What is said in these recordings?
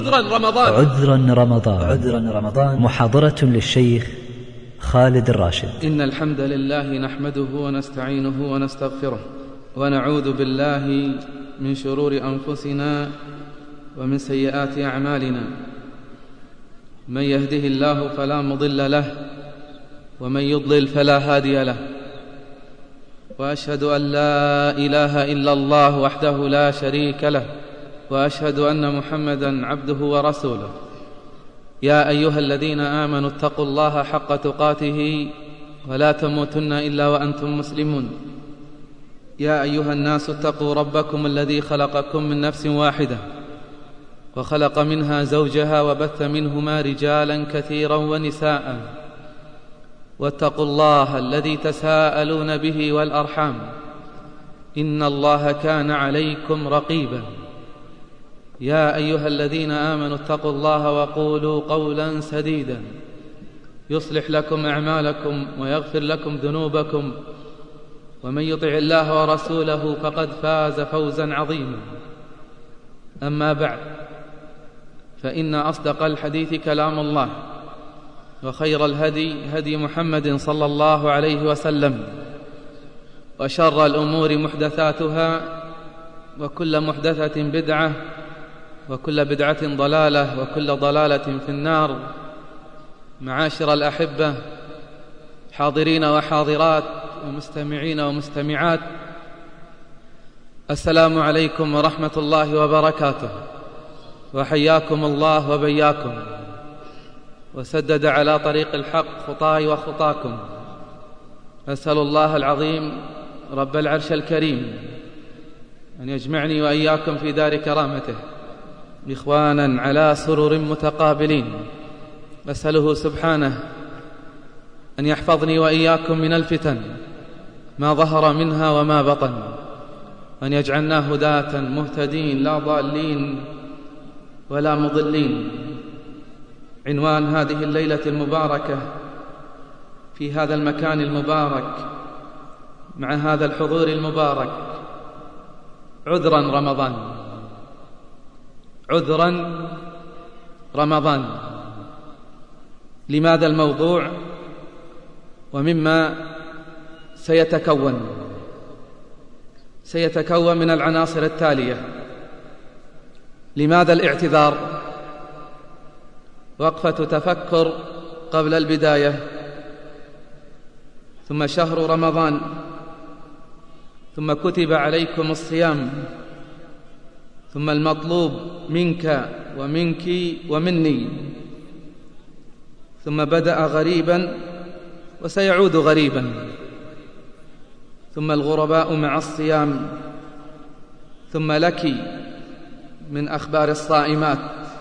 عذرا رمضان. عذرا رمضان. محاضرة للشيخ خالد الراشد. إن الحمد لله نحمده ونستعينه ونستغفره، ونعوذ بالله من شرور أنفسنا ومن سيئات أعمالنا. من يهده الله فلا مضل له، ومن يضلل فلا هادي له. وأشهد أن لا إله إلا الله وحده لا شريك له، وأشهد أن محمدًا عبده ورسوله. يا أيها الذين آمنوا اتقوا الله حق تقاته ولا تموتن إلا وأنتم مسلمون. يا أيها الناس اتقوا ربكم الذي خلقكم من نفس واحدة، وخلق منها زوجها، وبث منهما رجالا كثيرا ونساء. واتقوا الله الذي تساءلون به والأرحام، إن الله كان عليكم رقيبا. يا أيها الذين آمنوا اتقوا الله وقولوا قولا سديدا يصلح لكم أعمالكم ويغفر لكم ذنوبكم، ومن يطع الله ورسوله فقد فاز فوزا عظيما. أما بعد، فإن أصدق الحديث كلام الله، وخير الهدي هدي محمد صلى الله عليه وسلم، وشر الأمور محدثاتها، وكل محدثة بدعة، وكل بدعة ضلالة، وكل ضلالة في النار. معاشر الأحبة، حاضرين وحاضرات، ومستمعين ومستمعات، السلام عليكم ورحمة الله وبركاته، وحياكم الله وبياكم، وسدد على طريق الحق خطاي وخطاكم. أسأل الله العظيم رب العرش الكريم أن يجمعني وإياكم في دار كرامته إخوانا على سرر متقابلين. أسأله سبحانه أن يحفظني وإياكم من الفتن ما ظهر منها وما بطن، وأن يجعلنا هداة مهتدين لا ضالين ولا مضلين. عنوان هذه الليلة المباركة في هذا المكان المبارك مع هذا الحضور المبارك: عذرا رمضان. عذرا رمضان. لماذا الموضوع ومما سيتكون من العناصر التالية. لماذا الاعتذار؟ وقفة تفكر قبل البداية. ثم شهر رمضان، ثم كتب عليكم الصيام، ثم المطلوب منك ومنك ومني، ثم بدأ غريبا وسيعود غريبا، ثم الغرباء مع الصيام، ثم لك من أخبار الصائمات،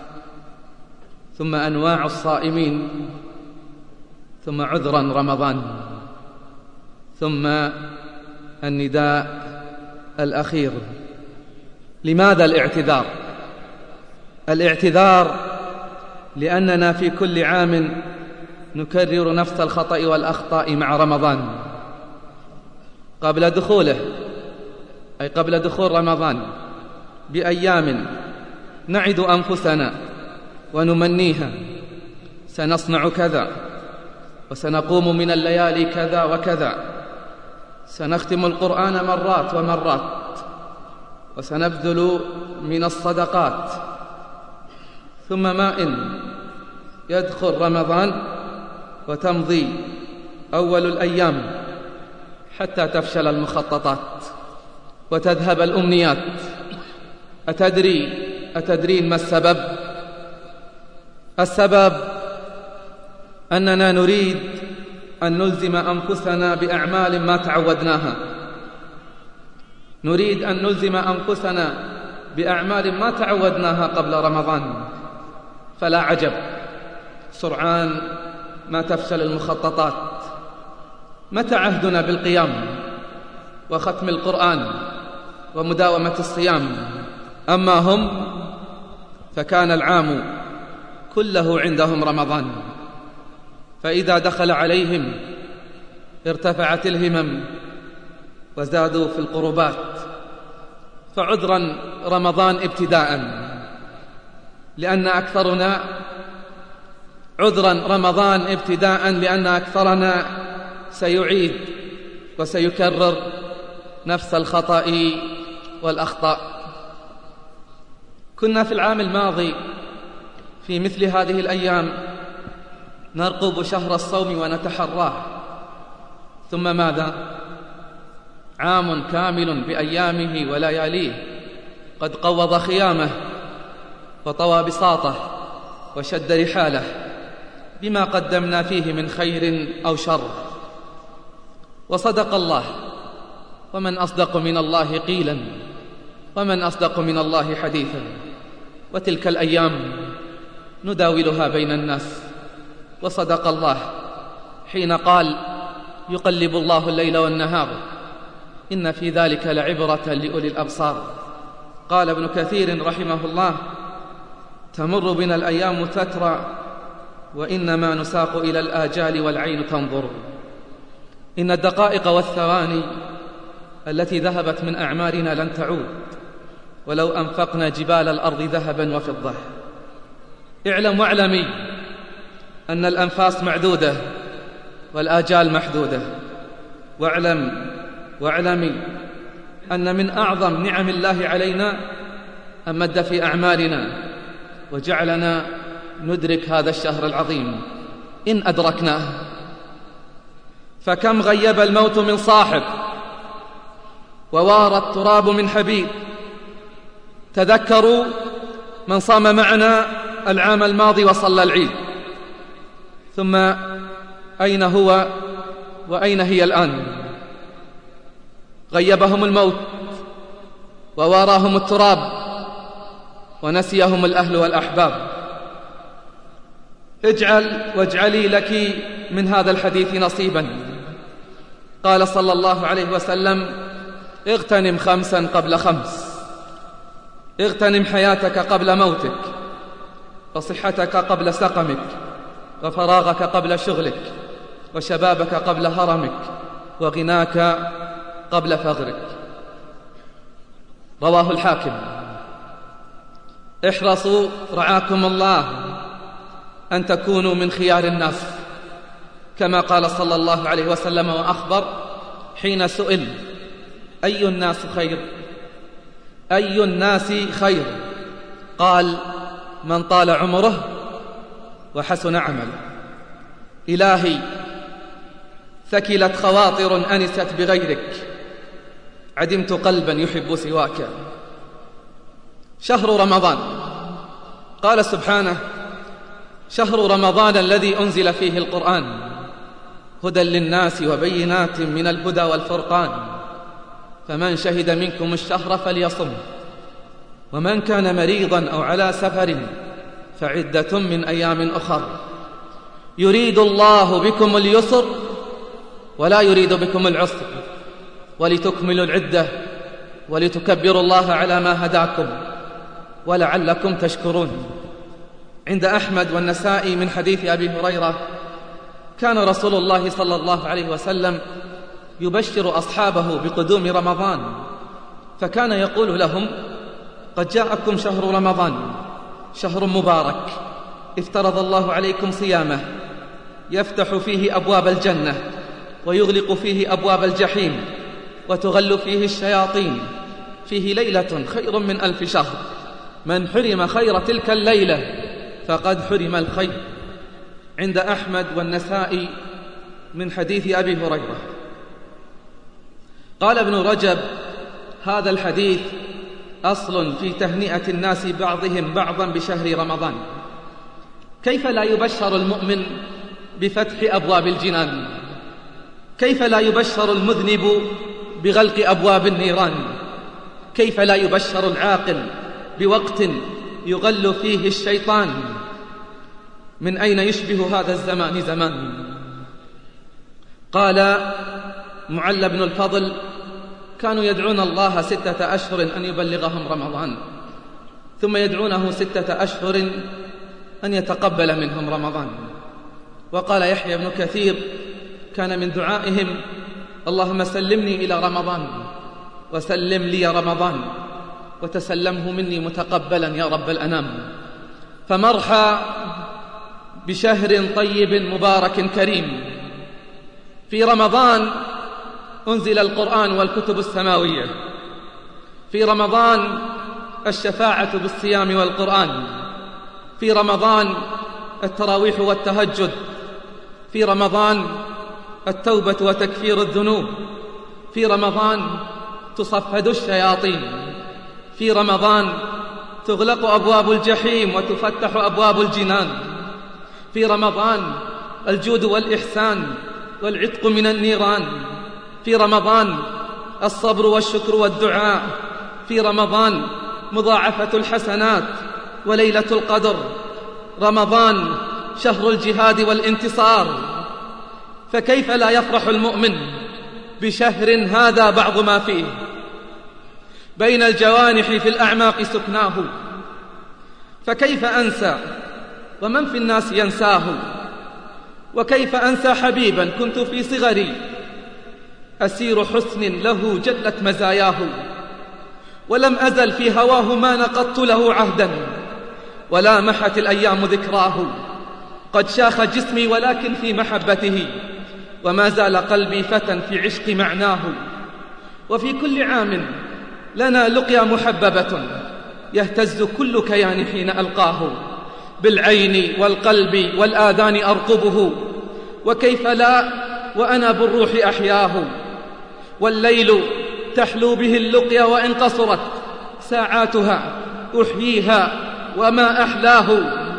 ثم أنواع الصائمين، ثم عذرا رمضان، ثم النداء الأخير. لماذا الاعتذار؟ الاعتذار لأننا في كل عام نكرر نفس الخطأ والأخطاء مع رمضان. قبل دخوله، أي قبل دخول رمضان بأيام، نعد أنفسنا ونمنيها: سنصنع كذا، وسنقوم من الليالي كذا وكذا، سنختم القرآن مرات ومرات، وسنبذل من الصدقات. ثم ما إن يدخل رمضان وتمضي أول الأيام حتى تفشل المخططات وتذهب الأمنيات. أتدرين ما السبب؟ السبب أننا نريد أن نلزم أنفسنا بأعمال ما تعودناها. نريد أن نلزم أنفسنا بأعمال ما تعودناها قبل رمضان. فلا عجب سرعان ما تفشل المخططات. متى عهدنا بالقيام وختم القرآن ومداومة الصيام؟ أما هم فكان العام كله عندهم رمضان، فإذا دخل عليهم ارتفعت الهمم وزادوا في القربات. فعذرا رمضان ابتداء. لأن أكثرنا عذرا رمضان ابتداء لأن أكثرنا سيعيد وسيكرر نفس الخطأ والأخطاء. كنا في العام الماضي في مثل هذه الأيام نرقب شهر الصوم ونتحراه، ثم ماذا؟ عام كامل بأيامه ولياليه قد قوض خيامه وطوى بساطه وشد رحاله بما قدمنا فيه من خير أو شر. وصدق الله، ومن أصدق من الله قيلا، ومن أصدق من الله حديثا. وتلك الأيام نداولها بين الناس، وصدق الله حين قال: يقلب الله الليل والنهار إن في ذلك لعبرة لأولي الأبصار. قال ابن كثير رحمه الله: تمر بنا الأيام تترى وإنما نساق إلى الآجال والعين تنظر. إن الدقائق والثواني التي ذهبت من أعمارنا لن تعود ولو أنفقنا جبال الأرض ذهبا وفضة. اعلم واعلمي أن الأنفاس معدودة والآجال محدودة. واعلمي أن من أعظم نعم الله علينا أن مد في أعمارنا وجعلنا ندرك هذا الشهر العظيم إن أدركناه. فكم غيب الموت من صاحب ووار التراب من حبيب. تذكروا من صام معنا العام الماضي وصلى العيد، ثم أين هو وأين هي الآن؟ غيبهم الموت وواراهم التراب ونسيهم الأهل والأحباب. اجعل واجعلي لك من هذا الحديث نصيبا. قال صلى الله عليه وسلم: اغتنم 5 قبل 5. اغتنم حياتك قبل موتك، وصحتك قبل سقمك، وفراغك قبل شغلك، وشبابك قبل هرمك، وغناك قبل فقرك. رواه الحاكم. احرصوا رعاكم الله أن تكونوا من خيار الناس، كما قال صلى الله عليه وسلم وأخبر حين سئل: أي الناس خير؟ أي الناس خير؟ قال: من طال عمره وحسن عمله. إلهي، ثكلت خواطر أنست بغيرك، عدمت قلبا يحب سواك. شهر رمضان، قال سبحانه: شهر رمضان الذي أنزل فيه القرآن هدى للناس وبينات من الهدى والفرقان، فمن شهد منكم الشهر فليصم، ومن كان مريضا أو على سفر فعدة من أيام أخر، يريد الله بكم اليسر ولا يريد بكم العسر، ولتكملوا العدة ولتكبروا الله على ما هداكم ولعلكم تشكرون. عند أحمد والنسائي من حديث أبي هريرة: كان رسول الله صلى الله عليه وسلم يبشر أصحابه بقدوم رمضان، فكان يقول لهم: قد جاءكم شهر رمضان، شهر مبارك افترض الله عليكم صيامه، يفتح فيه أبواب الجنة ويغلق فيه أبواب الجحيم وتغل فيه الشياطين، فيه ليلة خير من 1000 شهر، من حرم خير تلك الليلة فقد حرم الخير. عند أحمد والنسائي من حديث أبي هريرة. قال ابن رجب: هذا الحديث أصل في تهنئة الناس بعضهم بعضا بشهر رمضان. كيف لا يبشر المؤمن بفتح أبواب الجنان؟ كيف لا يبشر المذنب بغلق أبواب النيران؟ كيف لا يبشر العاقل بوقت يغل فيه الشيطان؟ من أين يشبه هذا الزمان زمان؟ قال معل بن الفضل: كانوا يدعون الله 6 أشهر أن يبلغهم رمضان، ثم يدعونه 6 أشهر أن يتقبل منهم رمضان. وقال يحيى بن كثير: كان من دعائهم: اللهم سلمني إلى رمضان وسلم لي رمضان وتسلمه مني متقبلا يا رب الأنام. فمرحى بشهر طيب مبارك كريم. في رمضان أنزل القرآن والكتب السماوية، في رمضان الشفاعة بالصيام والقرآن، في رمضان التراويح والتهجد، في رمضان التوبة وتكفير الذنوب، في رمضان تصفد الشياطين، في رمضان تغلق أبواب الجحيم وتفتح أبواب الجنان، في رمضان الجود والإحسان والعتق من النيران، في رمضان الصبر والشكر والدعاء، في رمضان مضاعفة الحسنات وليلة القدر، رمضان شهر الجهاد والانتصار. فكيف لا يفرح المؤمن بشهر هذا بعض ما فيه؟ بين الجوانح في الأعماق سكناه، فكيف أنسى ومن في الناس ينساه؟ وكيف أنسى حبيبا كنت في صغري أسير حسن له جلت مزاياه، ولم أزل في هواه ما نقضت له عهدا، ولا محت الأيام ذكراه. قد شاخ جسمي ولكن في محبته، وما زال قلبي فتى في عشق معناه. وفي كل عام لنا لقيا محببة يهتز كل كيان حين ألقاه، بالعين والقلب والآذان أرقبه، وكيف لا وأنا بالروح أحياه. والليل تحلو به اللقيا وإن قصرت ساعاتها أحييها وما أحلاه،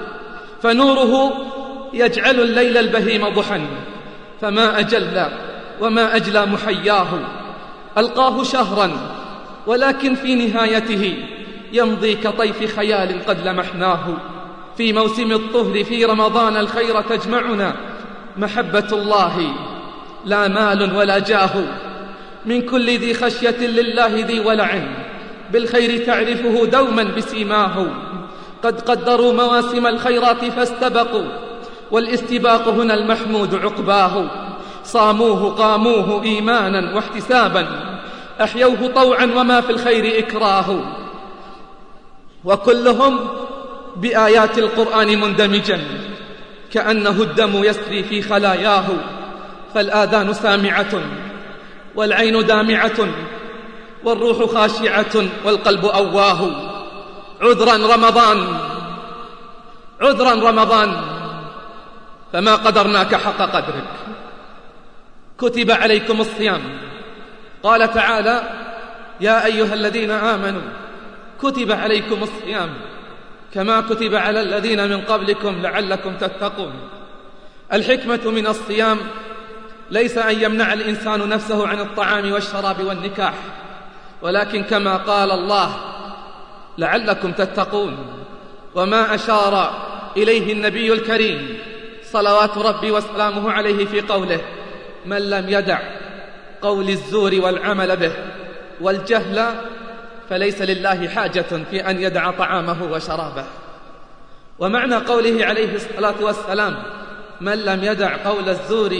فنوره يجعل الليل البهيم ضحى، فما أجل وما أجلى محياه. ألقاه شهرا ولكن في نهايته يمضي كطيف خيال قد لمحناه. في موسم الطهر في رمضان الخير تجمعنا محبة الله لا مال ولا جاه، من كل ذي خشية لله ذي ولع بالخير تعرفه دوما بسيماه. قد قدروا مواسم الخيرات فاستبقوا، والاستباق هنا المحمود عقباه. صاموه قاموه إيمانا واحتسابا، أحيوه طوعا وما في الخير إكراه. وكلهم بآيات القرآن مندمجا، كأنه الدم يسري في خلاياه. فالآذان سامعة والعين دامعة والروح خاشعة والقلب أواه. عذرا رمضان عذرا رمضان، فما قدرناك حق قدرك. كتب عليكم الصيام، قال تعالى: يا أيها الذين آمنوا كتب عليكم الصيام كما كتب على الذين من قبلكم لعلكم تتقون. الحكمة من الصيام ليس أن يمنع الإنسان نفسه عن الطعام والشراب والنكاح، ولكن كما قال الله: لعلكم تتقون. وما أشار إليه النبي الكريم صلوات ربي وسلامه عليه في قوله: من لم يدع قول الزور والعمل به والجهل فليس لله حاجة في أن يدع طعامه وشرابه. ومعنى قوله عليه الصلاة والسلام: من لم يدع قول الزور،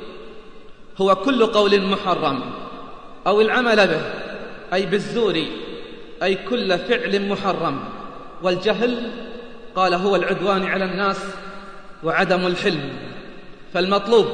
هو كل قول محرم أو العمل به، أي بالزور، أي كل فعل محرم. والجهل قال هو العدوان على الناس وعدم الحلم. فالمطلوب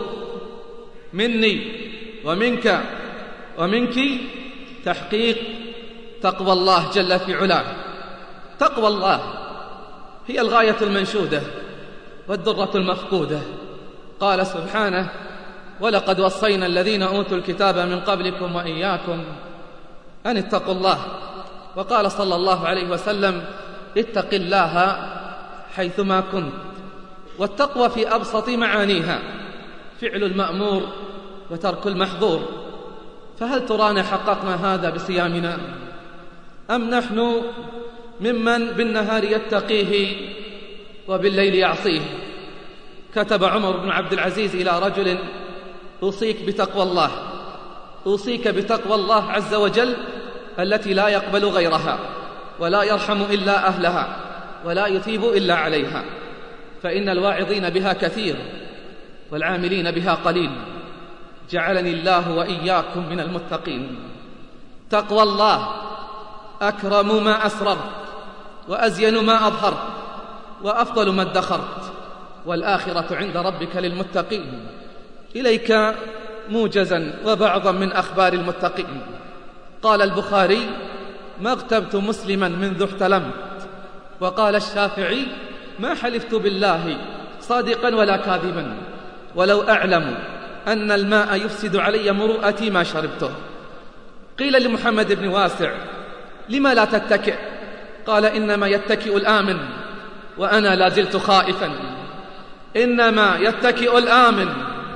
مني ومنك ومنك تحقيق تقوى الله جل في علاه. تقوى الله هي الغاية المنشودة والدرة المفقودة. قال سبحانه: ولقد وصينا الذين أوتوا الكتاب من قبلكم وإياكم أن اتقوا الله. وقال صلى الله عليه وسلم: اتق الله حيثما كنت. والتقوى في أبسط معانيها فعل المأمور وترك المحظور. فهل ترانا حققنا هذا بصيامنا، أم نحن ممن بالنهار يتقيه وبالليل يعصيه؟ كتب عمر بن عبد العزيز إلى رجل: أوصيك بتقوى الله، أوصيك بتقوى الله عز وجل التي لا يقبل غيرها، ولا يرحم إلا أهلها، ولا يثيب إلا عليها، فإن الواعظين بها كثير والعاملين بها قليل. جعلني الله وإياكم من المتقين. تقوى الله أكرم ما أسررت وأزين ما أظهرت، وأفضل ما ادخرت، والآخرة عند ربك للمتقين. إليك موجزا وبعضا من أخبار المتقين. قال البخاري: ما اغتبت مسلما منذ احتلمت. وقال الشافعي: ما حلفت بالله صادقا ولا كاذبا، ولو أعلم أن الماء يفسد علي مروءتي ما شربته. قيل لمحمد بن واسع: لما لا تتكئ؟ قال: إنما يتكئ الآمن وأنا لا زلت خائفا. إنما يتكئ الآمن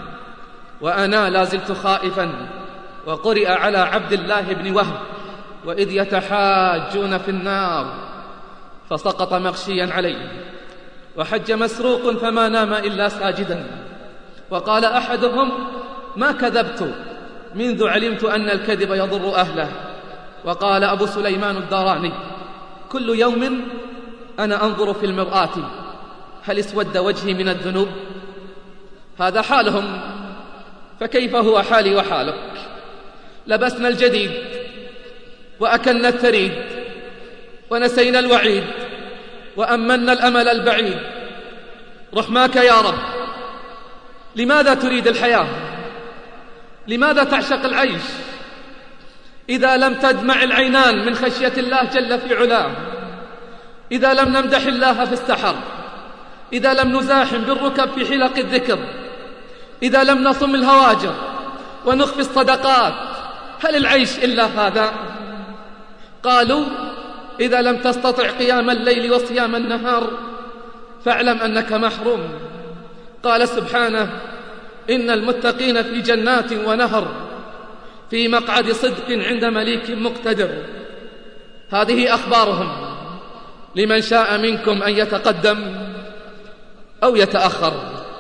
وأنا لا زلت خائفا. وقرئ على عبد الله بن وهب: وإذ يتحاجون في النار فسقط مغشيا عليه. وحج مسروق فما نام إلا ساجدا. وقال أحدهم: ما كذبت منذ علمت أن الكذب يضر أهله. وقال أبو سليمان الداراني: كل يوم أنا أنظر في المرآة هل اسود وجهي من الذنوب؟ هذا حالهم، فكيف هو حالي وحالك؟ لبسنا الجديد وأكلنا الثريد ونسينا الوعيد وأمنا الأمل البعيد. رحماك يا رب، لماذا تريد الحياة؟ لماذا تعشق العيش؟ إذا لم تدمع العينان من خشية الله جل في علاه، إذا لم نمدح الله في السحر، إذا لم نزاحم بالركب في حلق الذكر، إذا لم نصم الهواجر ونخفي الصدقات، هل العيش إلا هذا؟ قالوا: إذا لم تستطع قيام الليل وصيام النهار فاعلم أنك محروم. قال سبحانه: إن المتقين في جنات ونهر في مقعد صدق عند مليك مقتدر. هذه أخبارهم، لمن شاء منكم أن يتقدم أو يتأخر.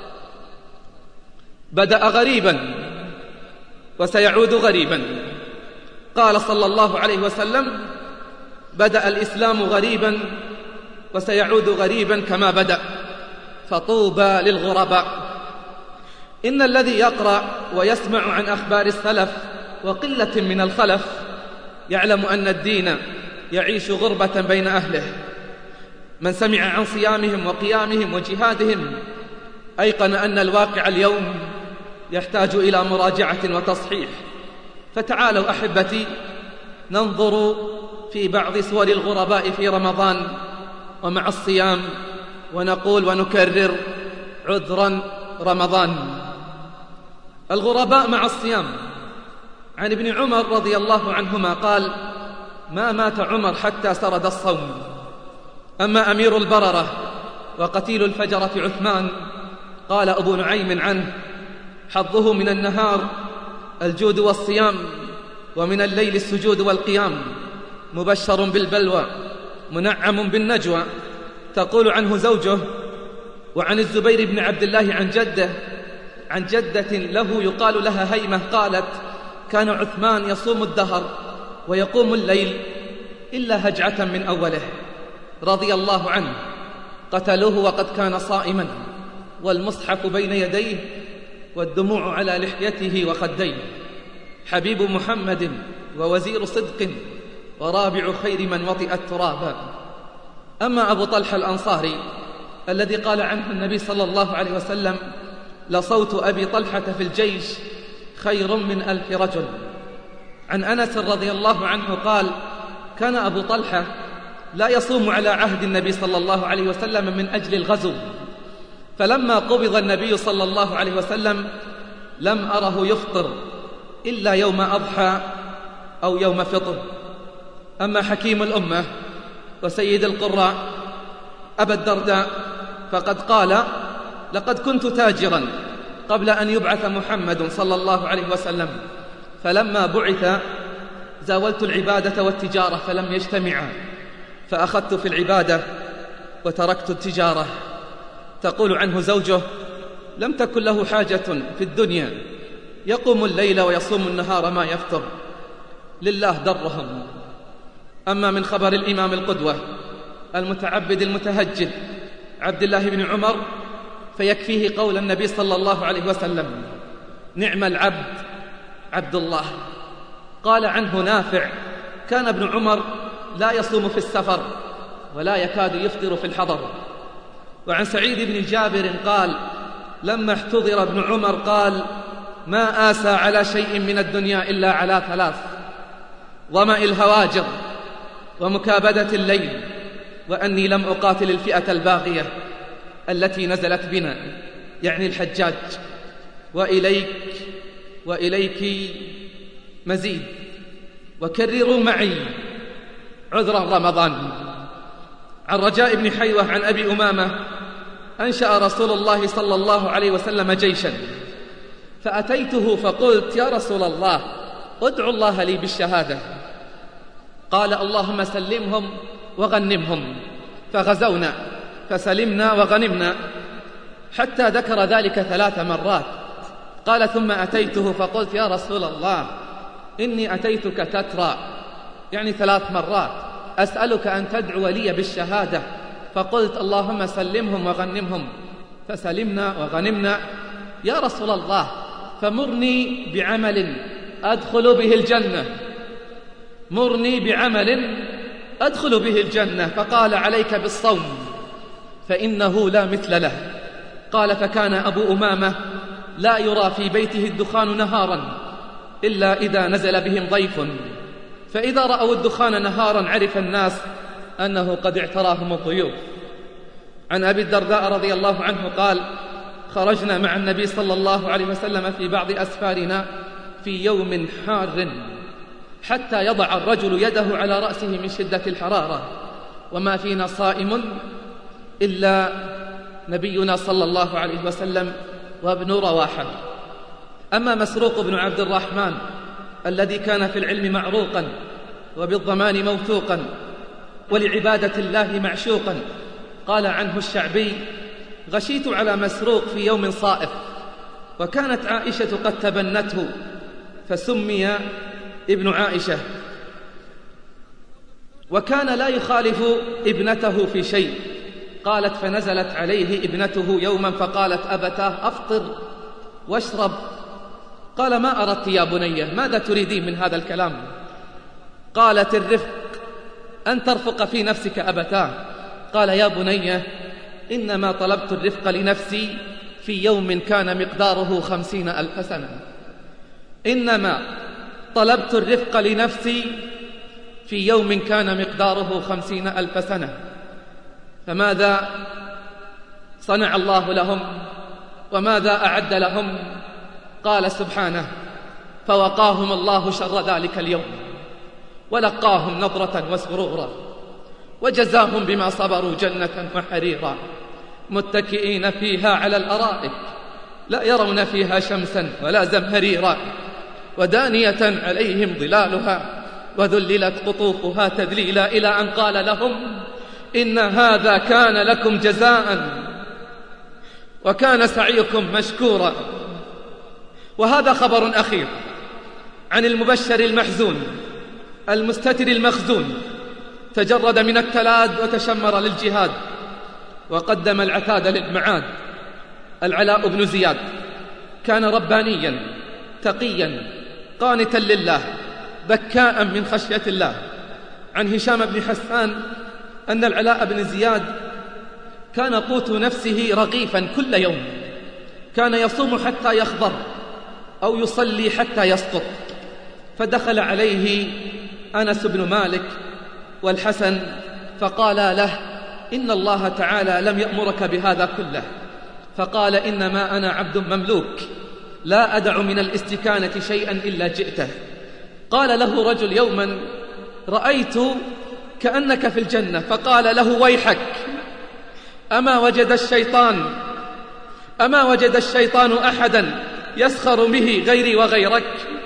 بدأ غريبا وسيعود غريبا. قال صلى الله عليه وسلم: بدأ الإسلام غريبا وسيعود غريبا كما بدأ، فطوبى للغرباء. إن الذي يقرأ ويسمع عن أخبار السلف وقلة من الخلف يعلم أن الدين يعيش غربة بين أهله. من سمع عن صيامهم وقيامهم وجهادهم أيقن أن الواقع اليوم يحتاج إلى مراجعة وتصحيح. فتعالوا أحبتي ننظر في بعض صور الغرباء في رمضان ومع الصيام، ونقول ونكرر: عذرا رمضان. الغرباء مع الصيام. عن ابن عمر رضي الله عنهما قال: ما مات عمر حتى سرد الصوم. أما أمير البررة وقتيل الفجرة عثمان، قال أبو نعيم عنه: حظه من النهار الجود والصيام، ومن الليل السجود والقيام، مبشر بالبلوى منعم بالنجوى. تقول عنه زوجه. وعن الزبير بن عبد الله عن جدة له يقال لها هيمة قالت: كان عثمان يصوم الدهر ويقوم الليل إلا هجعة من أوله، رضي الله عنه. قتلوه وقد كان صائما، والمصحف بين يديه والدموع على لحيته وخديه. حبيب محمد ووزير صدق ورابع خير من وطئ الترابا. أما أبو طلحة الأنصاري الذي قال عنه النبي صلى الله عليه وسلم: لصوت أبي طلحة في الجيش خير من 1000 رجل. عن أنس رضي الله عنه قال: كان أبو طلحة لا يصوم على عهد النبي صلى الله عليه وسلم من أجل الغزو، فلما قبض النبي صلى الله عليه وسلم لم أره يفطر إلا يوم أضحى أو يوم فطر. أما حكيم الأمة وسيد القراء أبا الدرداء فقد قال: لقد كنت تاجرا قبل أن يبعث محمد صلى الله عليه وسلم، فلما بعث زاولت العبادة والتجارة فلم يجتمعا، فأخذت في العبادة وتركت التجارة. تقول عنه زوجه: لم تكن له حاجة في الدنيا، يقوم الليل ويصوم النهار ما يفطر، لله درهم. أما من خبر الإمام القدوة المتعبد المتهجد عبد الله بن عمر فيكفيه قول النبي صلى الله عليه وسلم: نعم العبد عبد الله. قال عنه نافع: كان ابن عمر لا يصوم في السفر ولا يكاد يفطر في الحضر. وعن سعيد بن جابر قال: لما احتضر ابن عمر قال: ما آسى على شيء من الدنيا إلا على ثلاث: ظمأ الهواجر، ومكابدة الليل، وأني لم أقاتل الفئة الباغية التي نزلت بنا، يعني الحجاج. وإليك مزيد، وكرروا معي عذرا رمضان. عن رجاء بن حيوة عن أبي أمامة: أنشأ رسول الله صلى الله عليه وسلم جيشا، فأتيته فقلت: يا رسول الله، ادعو الله لي بالشهادة. قال: اللهم سلمهم وغنمهم. فغزونا فسلمنا وغنمنا، حتى ذكر ذلك 3 مرات. قال: ثم أتيته فقلت: يا رسول الله، إني أتيتك تترى، يعني 3 مرات، أسألك أن تدعو لي بالشهادة. فقلت: اللهم سلمهم وغنمهم. فسلمنا وغنمنا. يا رسول الله، فمرني بعمل أدخل به الجنة، مرني بعمل أدخل به الجنة. فقال: عليك بالصوم فإنه لا مثل له. قال: فكان أبو أمامة لا يرى في بيته الدخان نهارا إلا إذا نزل بهم ضيف، فإذا رأوا الدخان نهارا عرف الناس أنه قد اعتراهم الضيوف. عن أبي الدرداء رضي الله عنه قال: خرجنا مع النبي صلى الله عليه وسلم في بعض أسفارنا في يوم حار، حتى يضع الرجل يده على رأسه من شدة الحرارة، وما فينا صائم إلا نبينا صلى الله عليه وسلم وابن رواحة. أما مسروق بن عبد الرحمن الذي كان في العلم معروقا وبالضمان موثوقا ولعبادة الله معشوقا، قال عنه الشعبي: غشيت على مسروق في يوم صائف، وكانت عائشة قد تبنته فسمي ابن عائشة، وكان لا يخالف ابنته في شيء. قالت: فنزلت عليه ابنته يوما فقالت: أبتاه أفطر واشرب. قال: ما أردت يا بني؟ ماذا تريدين من هذا الكلام؟ قالت: الرفق، أن ترفق في نفسك أبتاه. قال: يا بني، إنما طلبت الرفق لنفسي في يوم كان مقداره 50,000 سنة. إنما طلبت الرفق لنفسي في يوم كان مقداره 50,000 سنة. فماذا صنع الله لهم وماذا أعد لهم؟ قال سبحانه: فوقاهم الله شر ذلك اليوم ولقاهم نضرة وسرورا وجزاهم بما صبروا جنة وحريرا متكئين فيها على الأرائك لا يرون فيها شمسا ولا زمهريرا ودانية عليهم ظلالها وذللت قطوفها تذليلا، إلى أن قال لهم: إن هذا كان لكم جزاء وكان سعيكم مشكورا. وهذا خبر أخير عن المبشر المحزون المستتر المخزون، تجرد من التلاد وتشمر للجهاد وقدم العتاد للمعاد. العلاء بن زياد كان ربانيا تقيا قانتا لله بكاء من خشية الله. عن هشام بن حسان أن العلاء بن زياد كان قوت نفسه رغيفا كل يوم، كان يصوم حتى يخضر أو يصلي حتى يسقط. فدخل عليه أنس بن مالك والحسن فقال له: إن الله تعالى لم يأمرك بهذا كله. فقال: إنما أنا عبد مملوك لا أدع من الاستكانة شيئا إلا جئته. قال له رجل يوما: رأيت كأنك في الجنة. فقال له: ويحك، أما وجد الشيطان أحدا يسخر به غيري وغيرك؟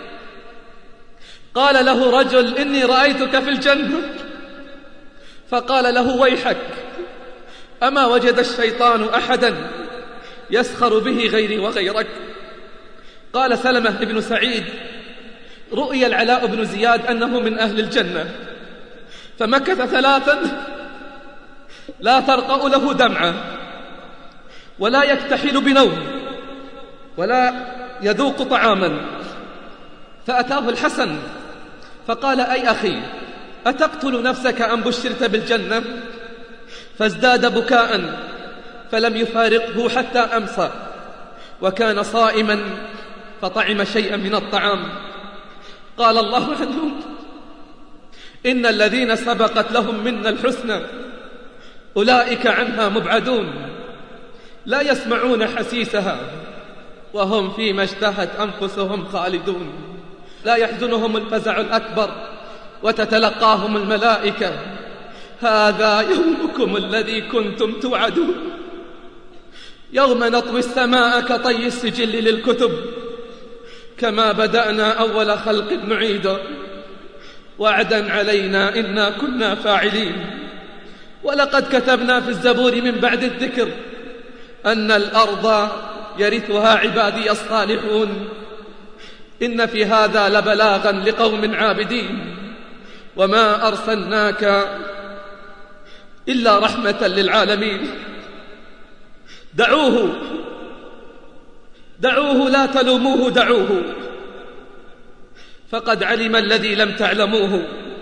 قال له رجل: إني رأيتك في الجنة. فقال له: ويحك، أما وجد الشيطان أحدا يسخر به غيري وغيرك؟ قال سلمة بن سعيد: رؤي العلاء بن زياد أنه من أهل الجنة، فمكث 3 لا ترقأ له دمعة ولا يكتحل بنوم ولا يذوق طعاما. فأتاه الحسن فقال: أي أخي، أتقتل نفسك أم بشرت بالجنة؟ فازداد بكاء فلم يفارقه حتى أمسى، وكان صائما فطعم شيئا من الطعام. قال الله عنهم: إن الذين سبقت لهم منا الحسنى أولئك عنها مبعدون، لا يسمعون حسيسها وهم فيما اشتهت أنفسهم خالدون. لا يحزنهم الفزع الأكبر وتتلقاهم الملائكة: هذا يومكم الذي كنتم توعدون. يوم نطوي السماء كطي السجل للكتب، كما بدأنا أول خلق نعيده، وعدا علينا إنا كنا فاعلين. ولقد كتبنا في الزبور من بعد الذكر أن الأرض يرثها عبادي الصالحون. إن في هذا لبلاغا لقوم عابدين، وما أرسلناك إلا رحمة للعالمين. دعوه لا تلوموه، دعوه فقد علم الذي لم تعلموه.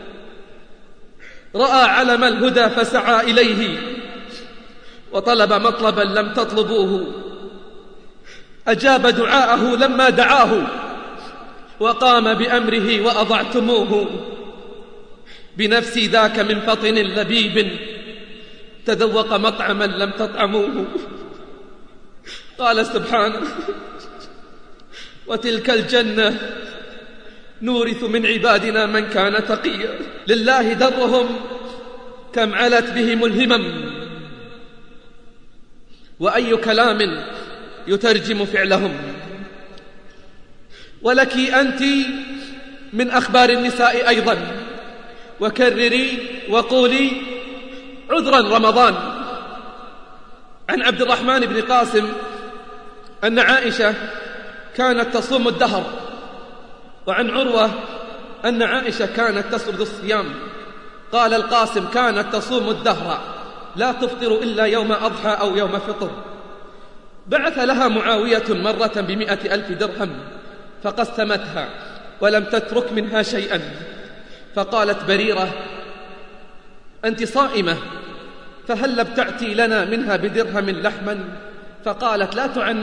رأى علم الهدى فسعى إليه، وطلب مطلبا لم تطلبوه. أجاب دعاءه لما دعاه، وقام بأمره وأضعتموه. بنفسي ذاك من فطن لبيب، تذوق مطعما لم تطعموه. قال سبحانه: وتلك الجنة نورث من عبادنا من كان تقيا. لله درهم كم علت بهم الهمم، وأي كلام يترجم فعلهم. ولك أنت من أخبار النساء أيضا، وكرري وقولي: عذرا رمضان. عن عبد الرحمن بن قاسم أن عائشة كانت تصوم الدهر، وعن عروة أن عائشة كانت تسرد الصيام. قال القاسم: كانت تصوم الدهر لا تفطر إلا يوم أضحى أو يوم فطر. بعث لها معاوية مرة ب100,000 درهم فقسمتها ولم تترك منها شيئا. فقالت بريرة: أنت صائمة، فهل ابتعتي لنا منها بدرهم لحما؟ فقالت: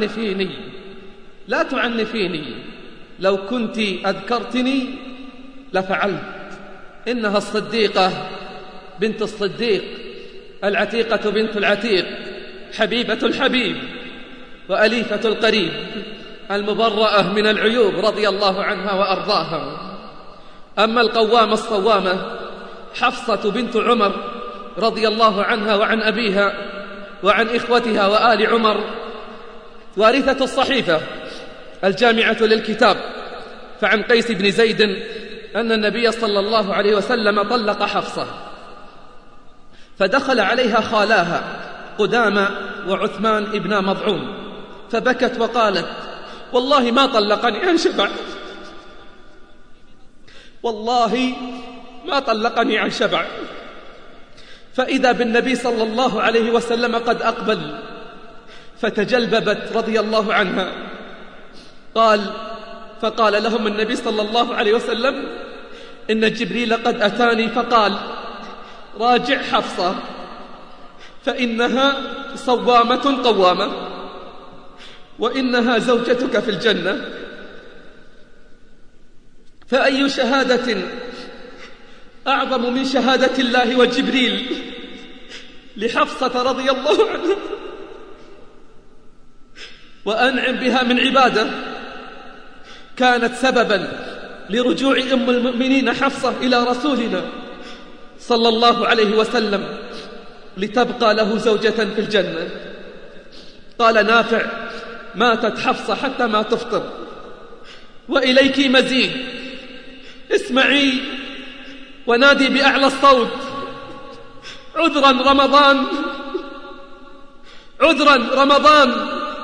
لا تعنفيني، لو كنت أذكرتني لفعلت. إنها الصديقة بنت الصديق، العتيقة بنت العتيق، حبيبة الحبيب، وأليفة القريب، المبرأة من العيوب رضي الله عنها وأرضاها. أما القوامة الصوامة حفصة بنت عمر رضي الله عنها وعن أبيها وعن إخوتها وآل عمر، وارثة الصحيفة الجامعة للكتاب. فعن قيس بن زيد أن النبي صلى الله عليه وسلم طلق حفصة، فدخل عليها خالاها قدامى وعثمان ابن مضعون، فبكت وقالت: والله ما طلقني عن شبع، والله ما طلقني عن شبع. فإذا بالنبي صلى الله عليه وسلم قد أقبل، فتجلببت رضي الله عنها. فقال لهم النبي صلى الله عليه وسلم: إن جبريل قد أتاني فقال: راجع حفصة فإنها صوامة قوامة، وإنها زوجتك في الجنة. فأي شهادة أعظم من شهادة الله وجبريل لحفصة رضي الله عنها، وأنعم بها من عبادة كانت سببا لرجوع أم المؤمنين حفصة إلى رسولنا صلى الله عليه وسلم لتبقى له زوجة في الجنة. قال نافع: ماتت حفصة حتى ما تفطر. وإليك مزيد، اسمعي ونادي بأعلى الصوت: عذرا رمضان، عذرا رمضان.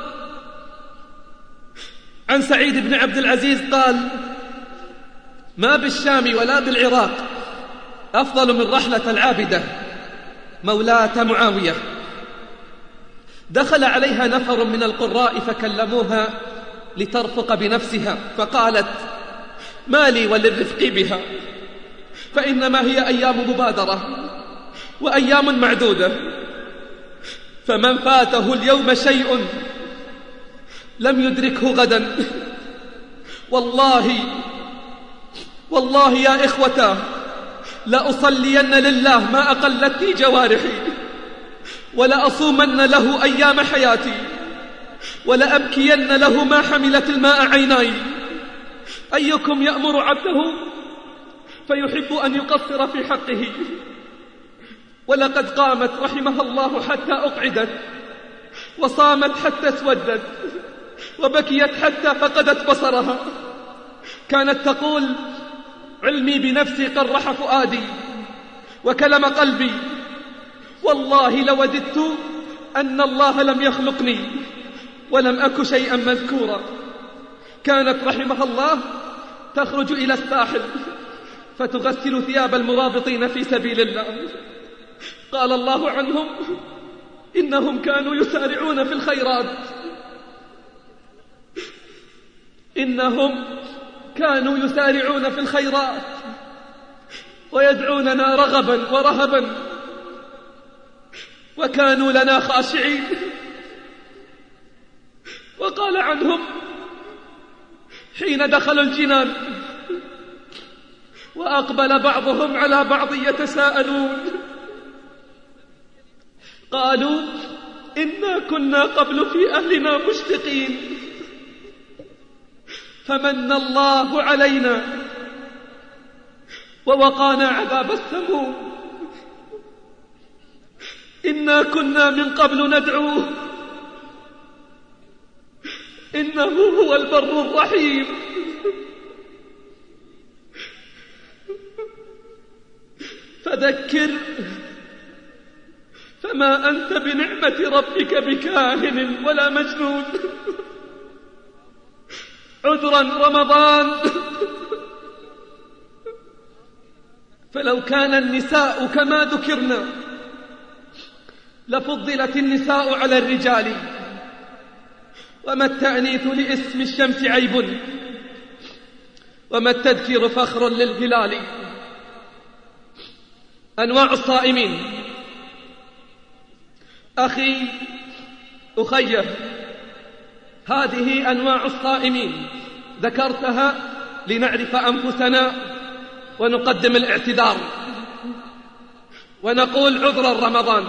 عن سعيد بن عبد العزيز قال: ما بالشام ولا بالعراق أفضل من رحلة العابدة مولاة معاوية. دخل عليها نفر من القراء فكلموها لترفق بنفسها، فقالت: ما لي وللرفق بها، فإنما هي أيام مبادرة وأيام معدودة. فمن فاته اليوم شيء لم يدركه غدا. والله يا إخوة لأصلين لله ما أقلتني جوارحي، ولأصومن له أيام حياتي، ولأبكين له ما حملت الماء عيناي. أيكم يأمر عبده فيحب أن يقصر في حقه؟ ولقد قامت رحمها الله حتى أقعدت، وصامت حتى اسودت، وبكيت حتى فقدت بصرها. كانت تقول: علمي بنفسي قرح فؤادي وكلم قلبي، والله لوددت أن الله لم يخلقني ولم أك شيئا مذكورا. كانت رحمها الله تخرج إلى الساحل فتغسل ثياب المرابطين في سبيل الله. قال الله عنهم: إنهم كانوا يسارعون في الخيرات، إنهم كانوا يسارعون في الخيرات ويدعوننا رغبا ورهبا، وكانوا لنا خاشعين. وقال عنهم حين دخلوا الجنان وأقبل بعضهم على بعض يتساءلون، قالوا: إنا كنا قبل في أهلنا مشفقين فمن الله علينا ووقانا عذاب السموم. إنا كنا من قبل ندعوه إنه هو البر الرحيم. فذكر فما أنت بنعمة ربك بكاهن ولا مجنون. عذرا رمضان. فلو كان النساء كما ذكرنا لفضلت النساء على الرجال. وما التأنيث لاسم الشمس عيب، وما التذكير فخر للهلال. أنواع الصائمين. أخي أخيه، هذه أنواع الصائمين ذكرتها لنعرف أنفسنا ونقدم الاعتذار ونقول عذرا رمضان.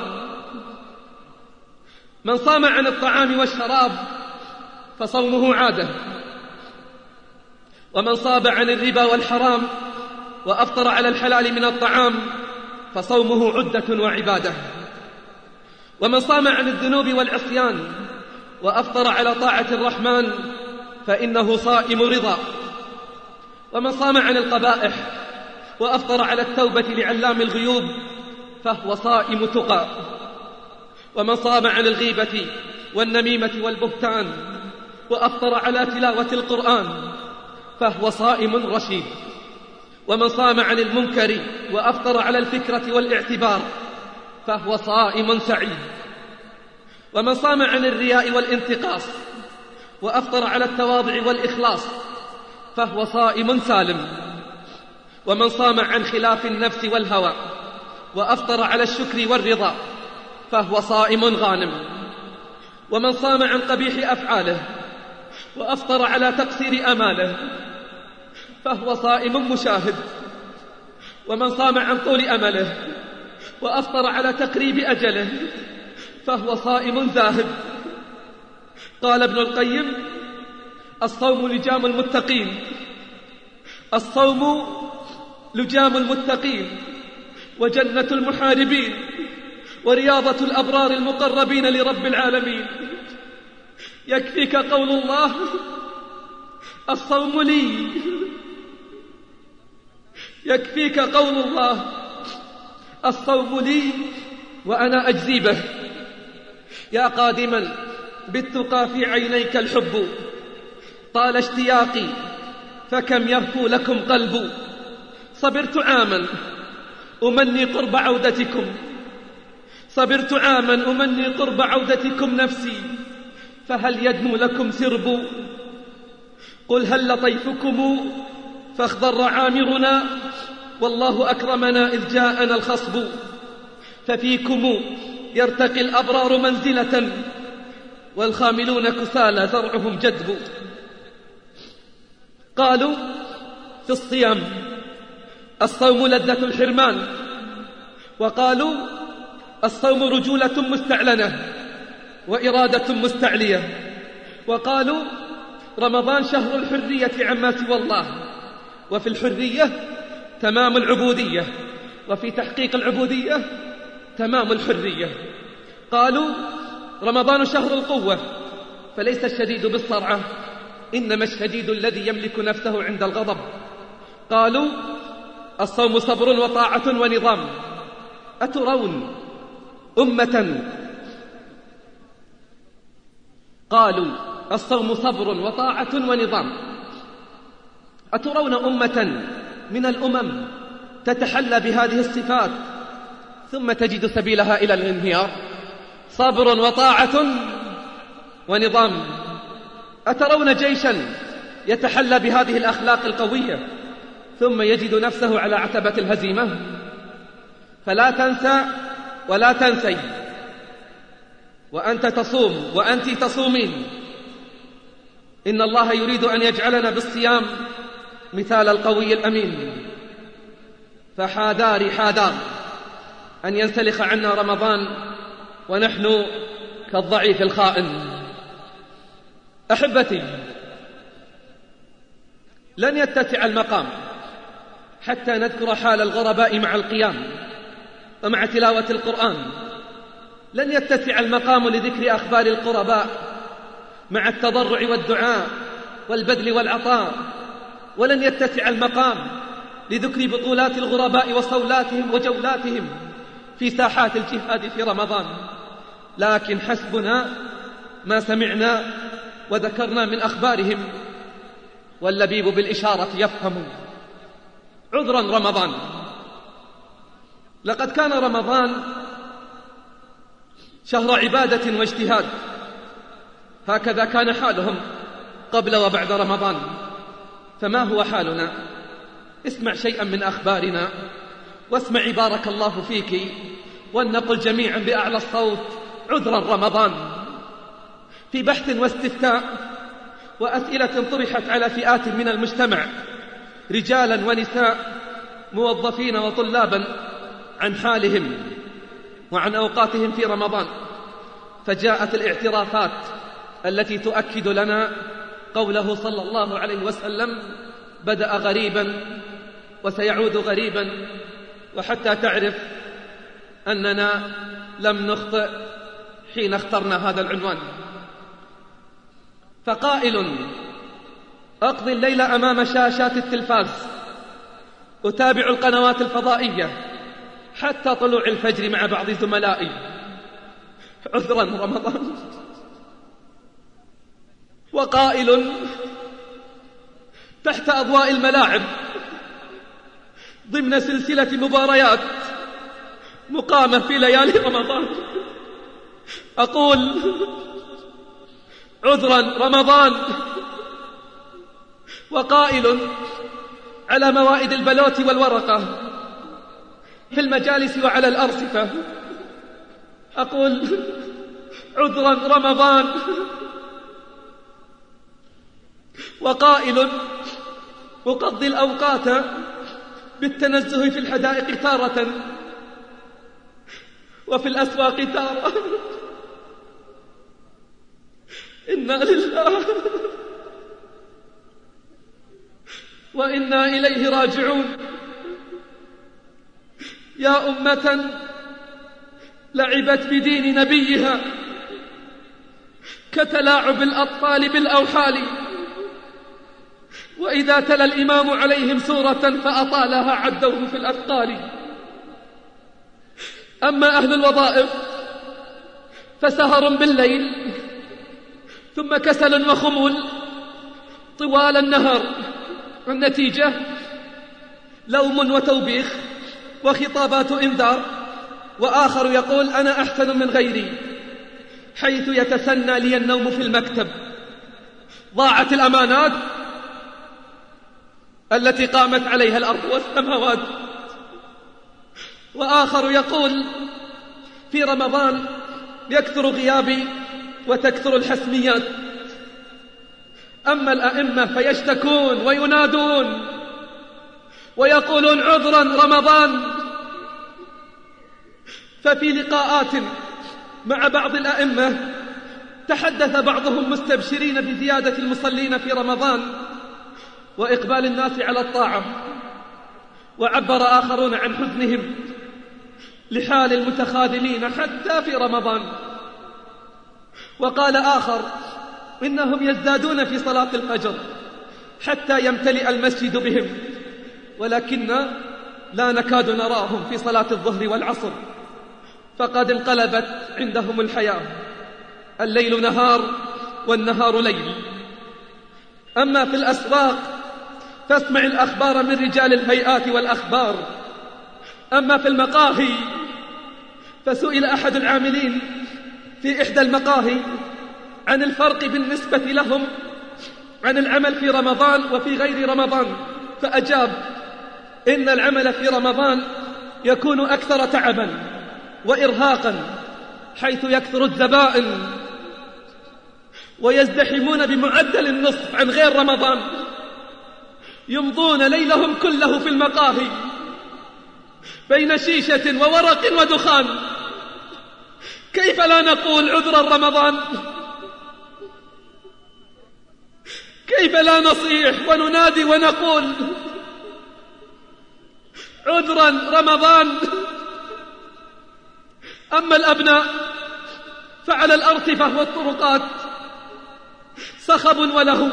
من صام عن الطعام والشراب فصومه عادة، ومن صاب عن الربا والحرام وأفطر على الحلال من الطعام فصومه عدة وعبادة. ومن صام عن الذنوب والعصيان وأفطر على طاعة الرحمن فإنه صائم رضا. ومن صام عن القبائح وأفطر على التوبة لعلام الغيوب فهو صائم تقى. ومن صام عن الغيبة والنميمة والبهتان وأفطر على تلاوة القرآن فهو صائم رشيد. ومن صام عن المنكر وأفطر على الفكرة والاعتبار فهو صائم سعيد. ومن صام عن الرياء والانتقاص وأفطر على التواضع والإخلاص فهو صائم سالم. ومن صام عن خلاف النفس والهوى وأفطر على الشكر والرضا فهو صائم غانم. ومن صام عن قبيح أفعاله وأفطر على تقصير آماله فهو صائم مشاهد. ومن صام عن طول أمله وأفطر على تقريب أجله فهو صائم زاهد. قال ابن القيم: الصوم لجام المتقين. الصوم لجام المتقين وجنة المحاربين ورياضة الأبرار المقربين لرب العالمين. يكفيك قول الله: الصوم لي. يكفيك قول الله: الصوم لي وأنا أجزي به. يا قادما بالتقى في عينيك الحب، طال اشتياقي فكم يهفو لكم قلب. صبرت عاما أمني قرب عودتكم، صبرت عاما أمني قرب عودتكم نفسي، فهل يدنو لكم سرب؟ قل هل لطيفكم فاخضر عامرنا، والله أكرمنا إذ جاءنا الخصب. ففيكم يرتقي الأبرار منزلة والخاملون كسالى زرعهم جدب. قالوا في الصيام الصوم لذة الحرمان، وقالوا الصوم رجولة مستعلنة وإرادة مستعلية، وقالوا رمضان شهر الحرية عما سوى الله، وفي الحرية تمام العبودية، وفي تحقيق العبودية تمام الحرية. قالوا رمضان شهر القوة، فليس الشديد بالصرعة، إنما الشديد الذي يملك نفسه عند الغضب. قالوا الصوم صبر وطاعة ونظام. أترون أمة قالوا الصوم صبر وطاعة ونظام، أترون أمة من الأمم تتحلى بهذه الصفات ثم تجد سبيلها إلى الانهيار؟ صبر وطاعة ونظام. أترون جيشا يتحلى بهذه الأخلاق القوية ثم يجد نفسه على عتبة الهزيمة؟ فلا تنسى ولا تنسي، وأنت تصوم وأنت تصومين، إن الله يريد أن يجعلنا بالصيام مثال القوي الأمين. فحاذار حاذار أن ينسلخ عنا رمضان ونحن كالضعيف الخائن. أحبتي، لن يتسع المقام حتى نذكر حال الغرباء مع القيام ومع تلاوة القرآن، لن يتسع المقام لذكر أخبار القرباء مع التضرع والدعاء والبذل والعطاء، ولن يتسع المقام لذكر بطولات الغرباء وصولاتهم وجولاتهم في ساحات الجهاد في رمضان. لكن حسبنا ما سمعنا وذكرنا من أخبارهم، واللبيب بالإشارة يفهم. عذرا رمضان، لقد كان رمضان شهر عبادة واجتهاد، هكذا كان حالهم قبل وبعد رمضان. فما هو حالنا؟ اسمع شيئا من أخبارنا، واسمعي بارك الله فيك، ولنقل جميعا بأعلى الصوت عذرا رمضان. في بحث واستفتاء وأسئلة طرحت على فئات من المجتمع، رجالا ونساء، موظفين وطلابا، عن حالهم وعن أوقاتهم في رمضان، فجاءت الاعترافات التي تؤكد لنا قوله صلى الله عليه وسلم: بدأ غريبا وسيعود غريبا، وحتى تعرف أننا لم نخطئ حين اخترنا هذا العنوان. فقائل: أقضي الليل أمام شاشات التلفاز، أتابع القنوات الفضائية حتى طلوع الفجر مع بعض زملائي. عذرا رمضان. وقائل: تحت أضواء الملاعب ضمن سلسلة مباريات مقامة في ليالي رمضان. أقول عذرا رمضان. وقائل: على موائد البلوت والورقة في المجالس وعلى الأرصفة. أقول عذرا رمضان. وقائل: أقضي الأوقات بالتنزه في الحدائق تارة وفي الأسواق تارة. إنا لله وإنا إليه راجعون. يا أمة لعبت بدين نبيها كتلاعب الأطفال بالأوحال، وإذا تلا الإمام عليهم سورة فأطالها عدوه في الأثقال. أما أهل الوظائف فسهر بالليل ثم كسل وخمول طوال النهار، النتيجة لوم وتوبيخ وخطابات إنذار، وآخر يقول أنا أحسن من غيري، حيث يتسنى لي النوم في المكتب. ضاعت الأمانات التي قامت عليها الأرض والسماوات. وآخر يقول في رمضان يكثر غيابي وتكثر الحسميات، أما الأئمة فيشتكون وينادون ويقولون عذرا رمضان. ففي لقاءات مع بعض الأئمة تحدث بعضهم مستبشرين بزيادة المصلين في رمضان وإقبال الناس على الطاعة، وعبر آخرون عن حزنهم لحال المتخاذلين حتى في رمضان. وقال آخر إنهم يزدادون في صلاة الفجر حتى يمتلئ المسجد بهم، ولكن لا نكاد نراهم في صلاة الظهر والعصر، فقد انقلبت عندهم الحياة، الليل نهار والنهار ليل. أما في الأسواق فاسمع الأخبار من رجال الهيئات والأخبار. أما في المقاهي فسئل أحد العاملين في إحدى المقاهي عن الفرق بالنسبة لهم عن العمل في رمضان وفي غير رمضان، فأجاب إن العمل في رمضان يكون أكثر تعبا وإرهاقا، حيث يكثر الزبائن ويزدحمون بمعدل النصف عن غير رمضان، يمضون ليلهم كله في المقاهي بين شيشة وورق ودخان. كيف لا نقول عذرا رمضان؟ كيف لا نصيح وننادي ونقول عذرا رمضان؟ أما الأبناء فعلى الأرصفة والطرقات صخب وله،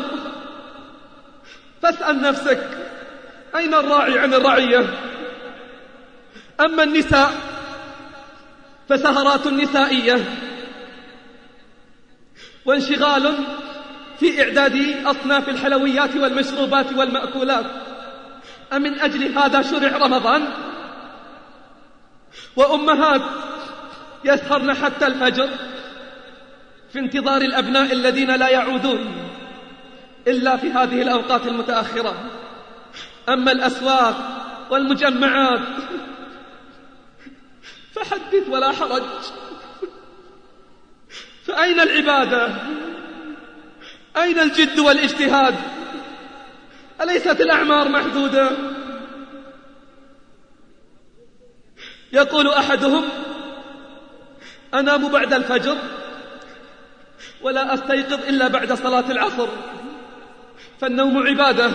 فاسأل نفسك أين الراعي عن الرعية؟ أما النساء فسهرات نسائية وانشغال في إعداد أصناف الحلويات والمشروبات والمأكولات، أمن أجل هذا شرع رمضان؟ وأمهات يسهرن حتى الفجر في انتظار الأبناء الذين لا يعودون إلا في هذه الأوقات المتأخرة. أما الأسواق والمجمعات فحدث ولا حرج. فأين العبادة؟ أين الجد والاجتهاد؟ أليست الأعمار محدودة؟ يقول أحدهم أنام بعد الفجر ولا أستيقظ إلا بعد صلاة العصر، فالنوم عبادة.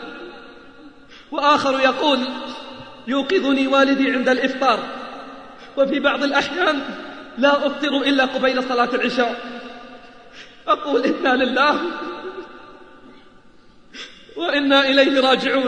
وآخر يقول يوقظني والدي عند الإفطار، وفي بعض الأحيان لا أفطر إلا قبيل صلاة العشاء. أقول إنا لله وإنا إليه راجعون.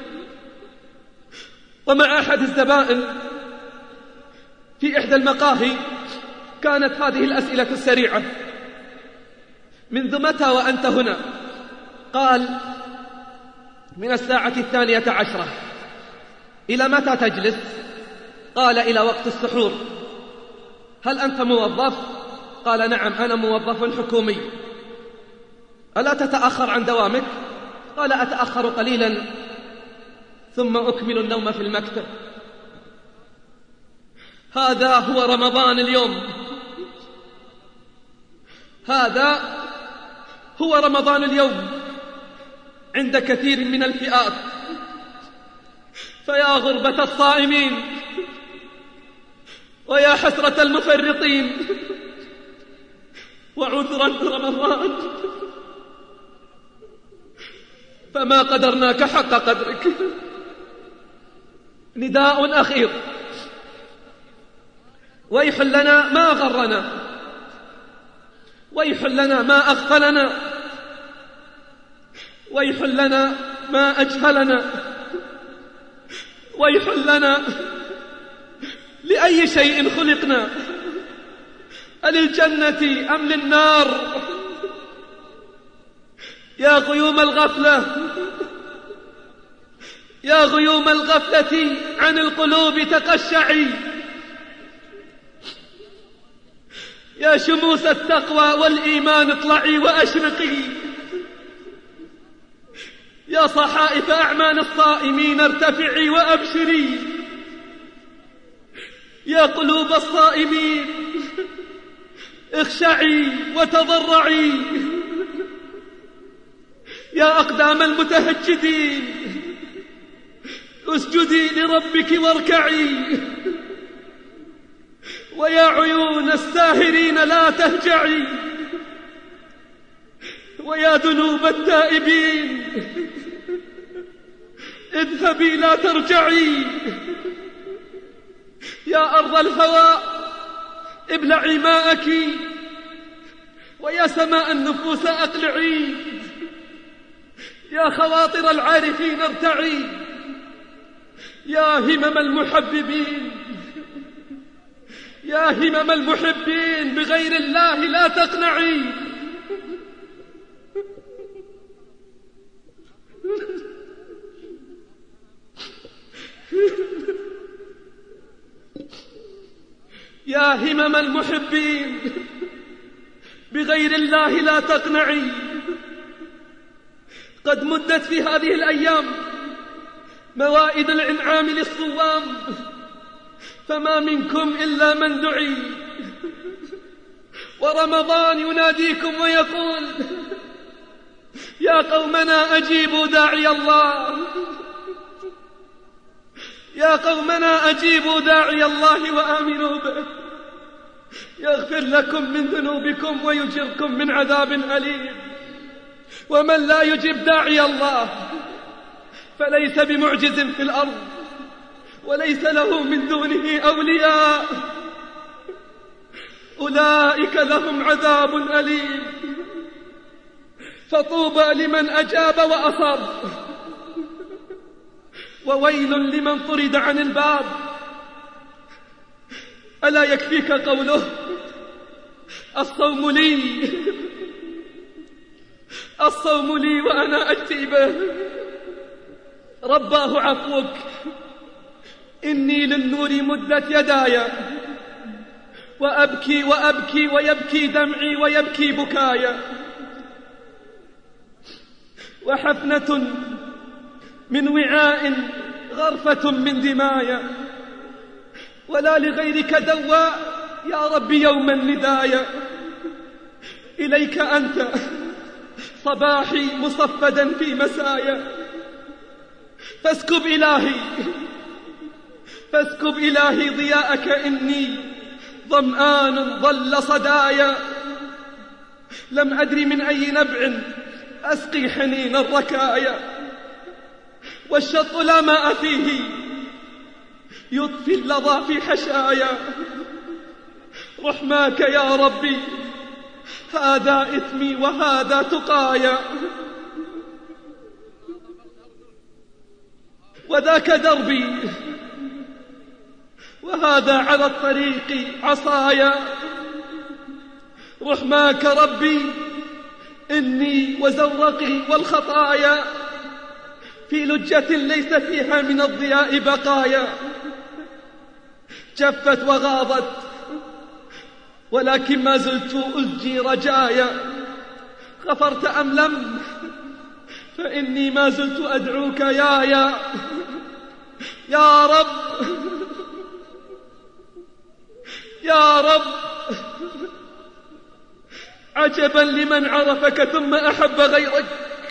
ومع أحد الزبائن في إحدى المقاهي كانت هذه الأسئلة السريعة: منذ متى وأنت هنا؟ قال: من الساعة 12. إلى متى تجلس؟ قال: إلى وقت السحور. هل أنت موظف؟ قال: نعم، أنا موظف حكومي. ألا تتأخر عن دوامك؟ قال: أتأخر قليلا ثم أكمل النوم في المكتب. هذا هو رمضان اليوم، هذا هو رمضان اليوم عند كثير من الفئات. فيا غربة الصائمين ويا حسرة المفرطين وعذرا رمضان، فما قدرناك حق قدرك. نداء أخير: ويح لنا ما غرنا، ويح لنا ما أغفلنا، ويح لنا ما أجهلنا، ويح لنا لأي شيء خلقنا، أللجنة أم للنار؟ يا غيوم الغفلة، يا غيوم الغفلة عن القلوب تقشعي، يا شموس التقوى والإيمان اطلعي وأشرقي، يا صحائف أعمال الصائمين ارتفعي وأبشري، يا قلوب الصائمين اخشعي وتضرعي، يا أقدام المتهجدين اسجدي لربك واركعي، ويا عيون الساهرين لا تهجعي، ويا ذنوب التائبين اذهبي لا ترجعي، يا أرض الهواء ابلعي ماءك، ويا سماء النفوس أقلعي، يا خواطر العارفين ارتعي، يا همم المحببين، يا همم المحبين بغير الله لا تقنعي. يا همم المحبين بغير الله لا تقنعي. قد مدت في هذه الأيام موائد الإنعام للصوام، فما منكم إلا من دعي، ورمضان يناديكم ويقول يا قومنا أجيبوا داعي الله، يا قومنا أجيبوا داعي الله وآمنوا به يغفر لكم من ذنوبكم ويجركم من عذاب أليم. ومن لا يجيب داعي الله فليس بمعجز في الأرض وليس له من دونه أولياء، أولئك لهم عذاب أليم. فطوبى لمن أجاب وأصر، وويل لمن طرد عن الباب. ألا يكفيك قوله الصوم لي، الصوم لي وأنا أجزي به. رباه عفوك، إني للنور مدت يداي، وأبكي وأبكي ويبكي دمعي ويبكي بكايا، وحفنة من وعاء غرفة من دمايا، ولا لغيرك دواء يا رب يوم الندايا. إليك أنت صباحي مصفدا في مسايا، فاسكب إلهي، فاسكب إلهي ضياءك، إني ظمآن ظل صدايا. لم أدري من أي نبع أسقي حنين الركايا، والشط لا ماء فيه يطفي اللظى في حشايا. رحماك يا ربي، هذا إثمي وهذا تقايا، وذاك دربي وهذا على الطريق عصايا. رحماك ربي، إني وزورقي والخطايا في لجة ليس فيها من الضياء بقايا. جفت وغاضت ولكن ما زلت أزجي رجايا. غفرت أم لم؟ فإني ما زلت أدعوك يا رب، يا رب. عجبا لمن عرفك ثم أحب غيرك،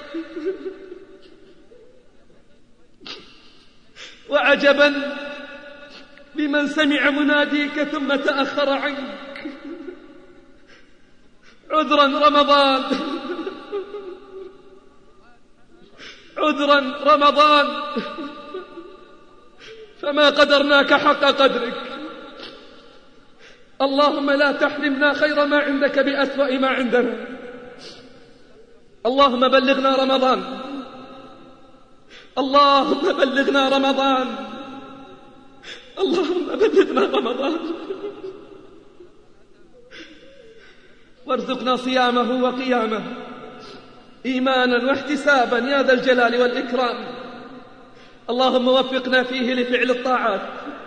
وعجبا لمن سمع مناديك ثم تأخر عنك. عذرا رمضان، عذرا رمضان، فما قدرناك حق قدرك. اللهم لا تحرمنا خير ما عندك بأسوأ ما عندنا. اللهم بلغنا رمضان، اللهم بلغنا رمضان، اللهم بلغنا رمضان، وارزقنا صيامه وقيامه إيمانا واحتسابا يا ذا الجلال والإكرام. اللهم وفقنا فيه لفعل الطاعات،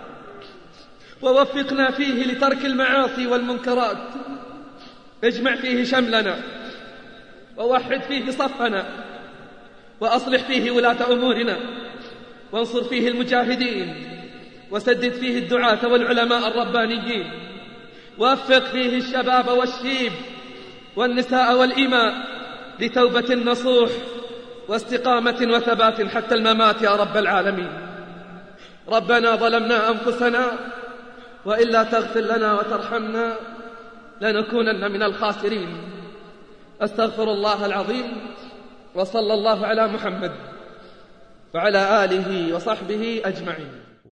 ووفقنا فيه لترك المعاصي والمنكرات. اجمع فيه شملنا، ووحد فيه صفنا، وأصلح فيه ولاة أمورنا، وانصر فيه المجاهدين، وسدد فيه الدعاة والعلماء الربانيين، ووفق فيه الشباب والشيب والنساء والإماء لتوبة نصوح واستقامة وثبات حتى الممات يا رب العالمين. ربنا ظلمنا أنفسنا وإلا تغفر لنا وترحمنا لنكونن من الخاسرين. أستغفر الله العظيم، وصلى الله على محمد وعلى آله وصحبه أجمعين.